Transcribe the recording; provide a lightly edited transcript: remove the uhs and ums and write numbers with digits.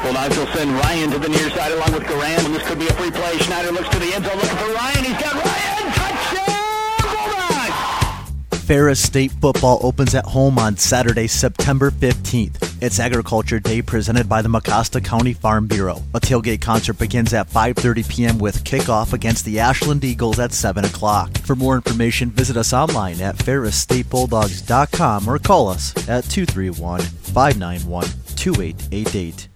Bulldogs will send Ryan to the near side along with Garand, and this could be a free play. Schneider looks to the end zone looking for Ryan. He's got Ryan. Touchdown, Bulldogs! Ferris State football opens at home on Saturday, September 15th. It's Agriculture Day presented by the Mecosta County Farm Bureau. A tailgate concert begins at 5:30 p.m. with kickoff against the Ashland Eagles at 7 o'clock. For more information, visit us online at ferrisstatebulldogs.com or call us at 231-591-2888.